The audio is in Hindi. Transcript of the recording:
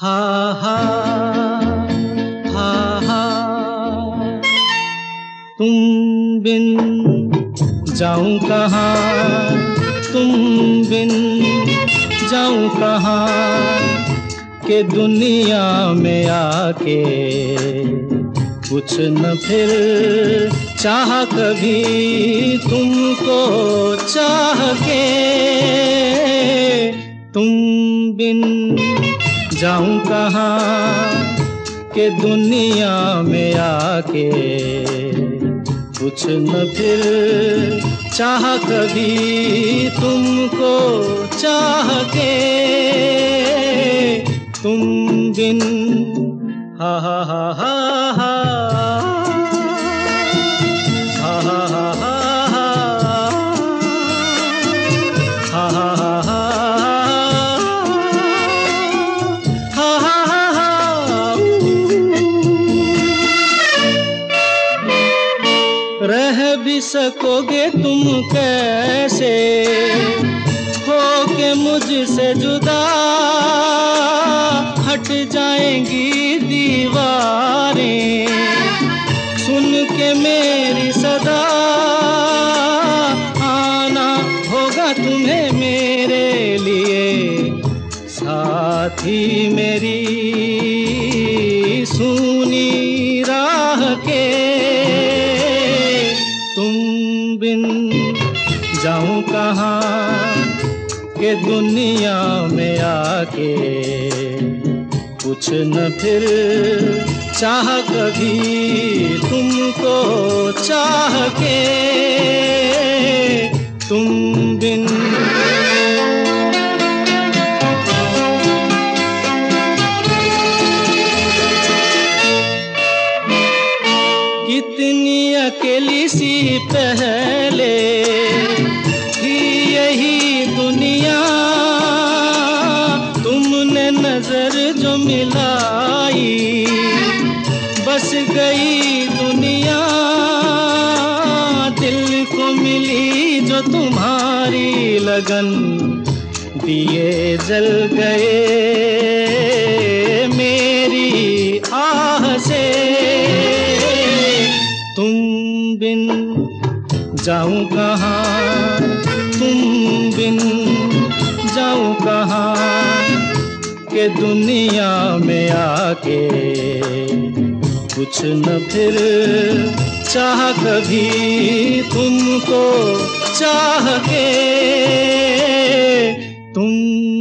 हा हा हा हा तुम बिन जाऊं कहाँ, तुम बिन जाऊं कहाँ के दुनिया में आके कुछ न फिर चाह कभी तुमको चाह के। तुम बिन जाऊं कहाँ के दुनिया में आके कुछ न फिर चाह कभी तुमको चाह के। तुम बिन हा हा हा हा हा हा हा हा हा हा हा रह भी सकोगे तुम कैसे हो के मुझसे जुदा, हट जाएंगी दीवारें सुन के मेरी सदा। आना होगा तुम्हें मेरे लिए साथी मेरी सुनी राह के। तुम बिन जाऊं कहाँ के दुनिया में आके कुछ न फिर चाह कभी तुमको चाह के। तुम बिन कितनी अकेली सी पहले थी यही दुनिया, तुमने नजर जो मिलाई बस गई दुनिया। दिल को मिली जो तुम्हारी लगन दिए जल गए मेरी आह से। तुम बिन जाऊं कहाँ, तुम बिन जाऊं कहाँ के दुनिया में आके कुछ न फिर चाह कभी तुमको चाह के। तुम